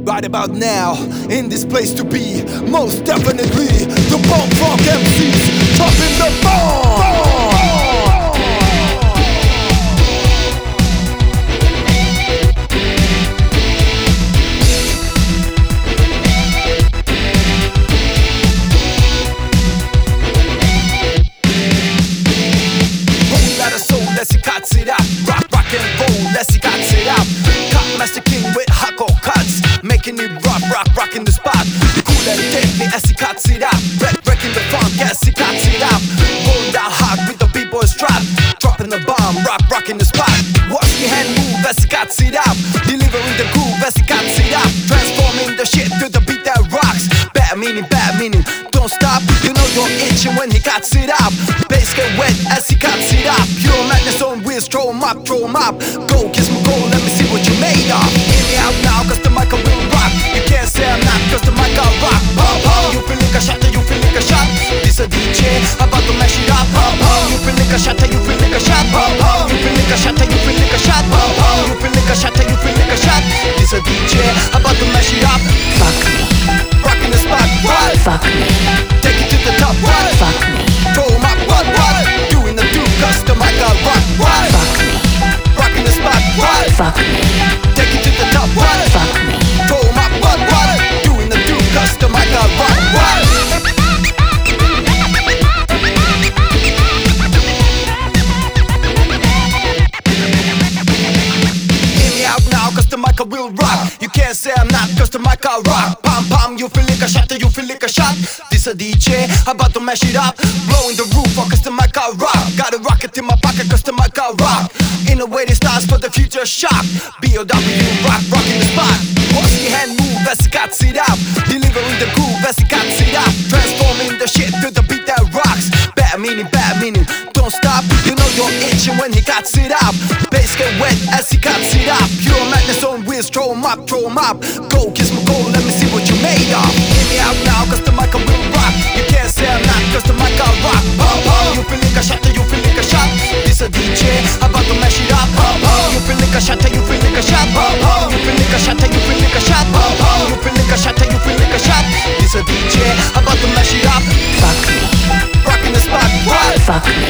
Right about now, in this place to be, most definitely the Bump Rock MCs dropping the bomb. Let's see cuts it up, rock and roll, let's see cuts it up. Cut Master King with hardcore cuts, making it rocking the spot. Cool and deadly as he cuts it up, breaking the funk as he cuts it up. Rolling down hard with the b-boy strap, dropping the bomb, rocking the spot. Watch the hand move as he cuts it up, delivering the groove as he cuts it up. Transforming the shit to the beat that rocks. Bad meaning, don't stop. You know you're itching when he cuts it up. Bass get wet as he cuts it up. Pure madness on wheels, throw 'em up. Go, kiss my goal, let me see what you made of. Hear me out now, cause the mic will rock. You can't say I'm not, cause the mic will rock. You feel like a shot, you feel like a shot. This a DJ, about to mash it up. You feel like a shot, you feel like a shot. You feel like a shot, you feel like a shot. You feel like a shot, you feel like a shot. This a DJ, about to mash it up. Fuck me. Rocking the spot, what? Fuck me. Take it to the top, what? Fuck me. Throw 'em up, what? Doing the do, cause the mic will rock, what? Fuck me. Rocking the spot, what? Fuck me. Take it to the top, what? Fuck me. Throw 'em up, what? Doing the do, cause the mic will rock, what? Hear me out now, cause the mic will rock. You can't say I'm not, cause the mic will rock. Pam, you feel like a shot, you feel like a shot. This a DJ, about to mash it up. Blowing the roof, cause the mic will rock. Got a rocket in my pocket, cause the mic will rock. In a way it starts for the future shock. B.O.W. rocking the spot. Watch the hand move as he cuts it up. Delivering the groove as he cuts it up. Transforming the shit to the beat that rocks. Bad meaning, don't stop. You know you're itching when he cuts it up. Bass get wet as he cuts it up. Pure madness on wheels, throw 'em up. Go, kiss my goal, let me see what you made of. Hear me out now, cause the mic will rock. You can't say I'm not, cause the mic will rock. You feel like a shot, you feel like a shot. This a DJ, about to mash it up. You feel like a shot, you feel like a shot. You feel like a shot, you feel like a shot. You feel like a shot, you feel like a shot. This a DJ, about to mash it up. Fuck me. Rocking the spot, what? Fuck me.